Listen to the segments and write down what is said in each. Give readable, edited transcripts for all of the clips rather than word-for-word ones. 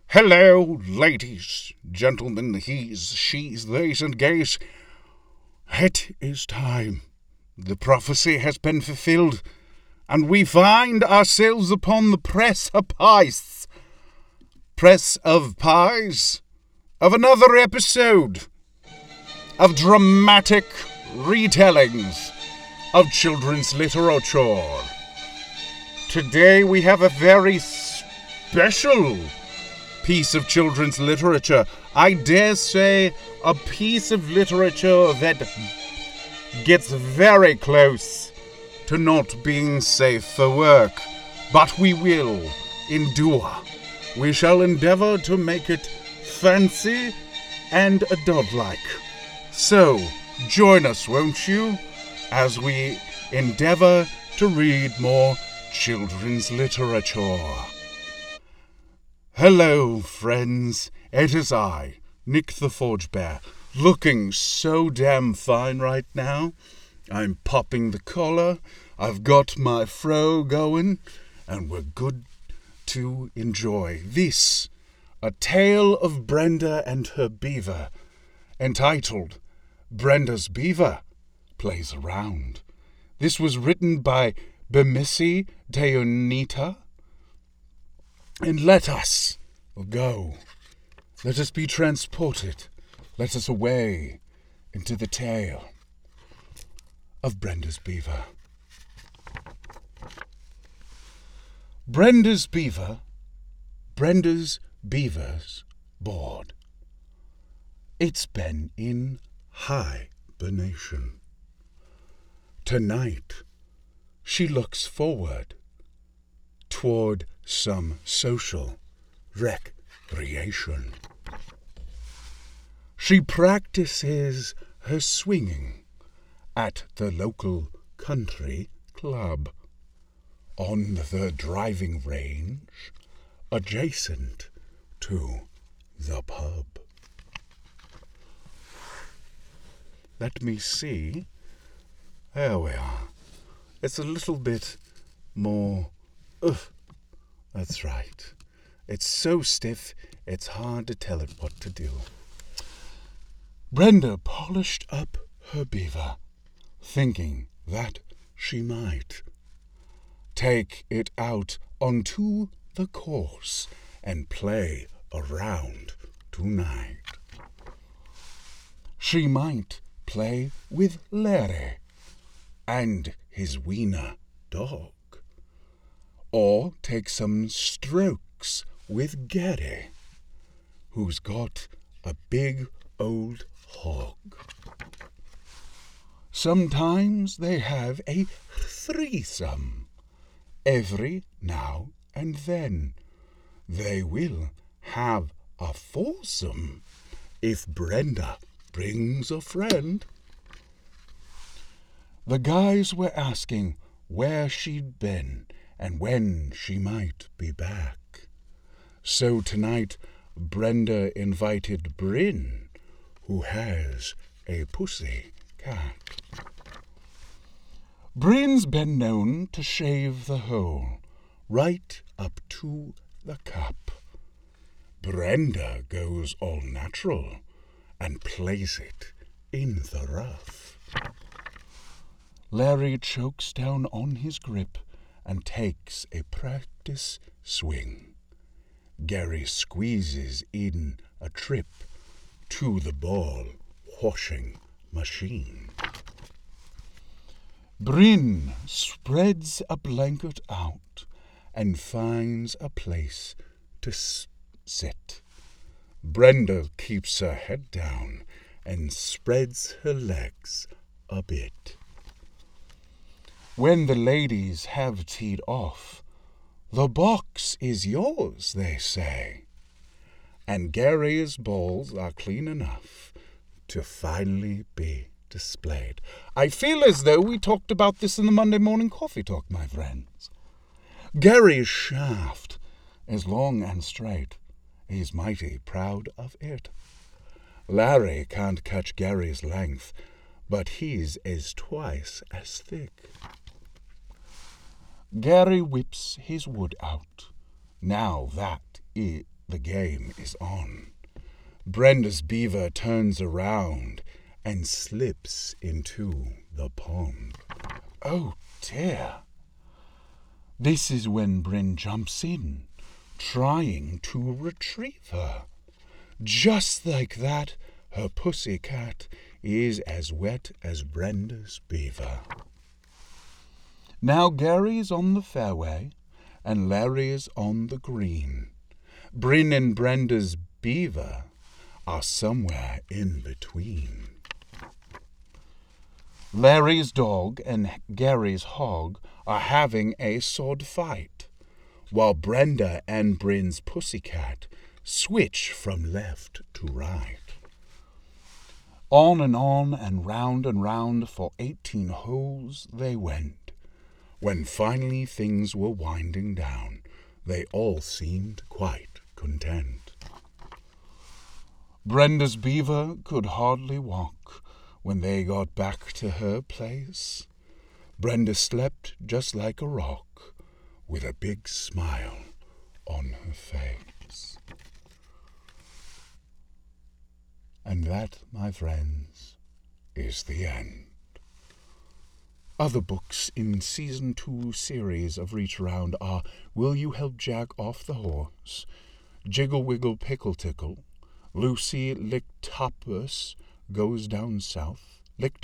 Hello, ladies, gentlemen, he's, she's, theys, and gays. It is time. The prophecy has been fulfilled, and we find ourselves upon the press of pies of another episode of dramatic retellings of children's literature. Today we have a very special piece of children's literature. I dare say a piece of literature that gets very close to not being safe for work. But we will endure. We shall endeavor to make it fancy and adult-like. So, join us, won't you, as we endeavor to read more children's literature. Hello, friends. It is I, Nick the Forge Bear, looking so damn fine right now. I'm popping the collar, I've got my fro going, and we're good to enjoy this, a tale of Brenda and her beaver, entitled Brenda's Beaver Plays Around. This was written by Bemisi Deonita. And let us go. Let us be transported. Let us away into the tale of Brenda's Beaver. Brenda's Beaver's bored. It's been in hibernation. Tonight, she looks forward toward some social recreation. She practices her swinging at the local country club on the driving range adjacent to the pub. Let me see. There we are. It's a little bit more... That's right. It's so stiff, it's hard to tell it what to do. Brenda polished up her beaver, thinking that she might take it out onto the course and play around tonight. She might play with Larry and his wiener dog, or take some strokes with Gary, who's got a big old hog. Sometimes they have a threesome. Every now and then they will have a foursome if Brenda brings a friend. The guys were asking where she'd been and when she might be back. So tonight Brenda invited Bryn, who has a pussy cat. Bryn's been known to shave the hole right up to the cup. Brenda goes all natural and plays it in the rough. Larry chokes down on his grip and takes a practice swing. Gary squeezes in a trip to the ball washing machine. Bryn spreads a blanket out and finds a place to sit. Brenda keeps her head down and spreads her legs a bit. When the ladies have teed off, the box is yours, they say, and Gary's balls are clean enough to finally be displayed. I feel as though we talked about this in the Monday Morning Coffee Talk, my friends. Gary's shaft is long and straight. He's mighty proud of it. Larry can't catch Gary's length, but his is twice as thick. Gary whips his wood out. Now that the game is on. Brenda's beaver turns around and slips into the pond. Oh dear! This is when Bryn jumps in, trying to retrieve her. Just like that, her pussy cat is as wet as Brenda's beaver. Now Gary's on the fairway, and Larry's on the green. Bryn and Brenda's beaver are somewhere in between. Larry's dog and Gary's hog are having a sword fight, while Brenda and Bryn's pussycat switch from left to right. On and round for 18 holes they went. When finally things were winding down, they all seemed quite content. Brenda's beaver could hardly walk when they got back to her place. Brenda slept just like a rock, with a big smile on her face. And that, my friends, is the end. Other books in Season 2 series of Reach Around are Will You Help Jack Off the Horse, Jiggle Wiggle Pickle Tickle, Lucy Licktopus Goes Down South,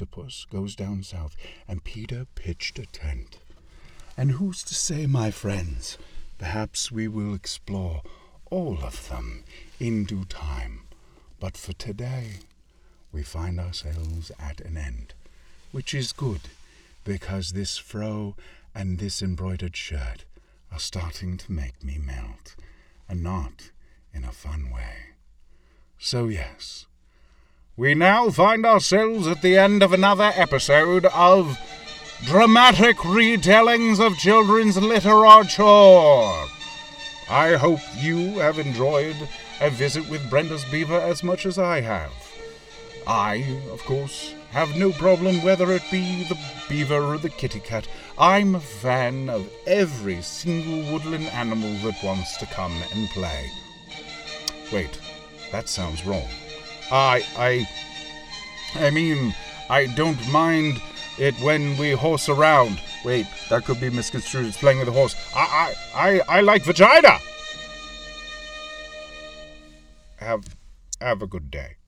and Peter Pitched a Tent. And who's to say, my friends, perhaps we will explore all of them in due time. But for today, we find ourselves at an end, which is good, because this fro and this embroidered shirt are starting to make me melt, and not in a fun way. So yes, we now find ourselves at the end of another episode of Dramatic Retellings of Children's Literature. I hope you have enjoyed a visit with Brenda's beaver as much as I have. I, of course, have no problem whether it be the beaver or the kitty cat. I'm a fan of every single woodland animal that wants to come and play. Wait, that sounds wrong. I mean, I don't mind it when we horse around. Wait, that could be misconstrued as playing with a horse. I like vagina! Have a good day.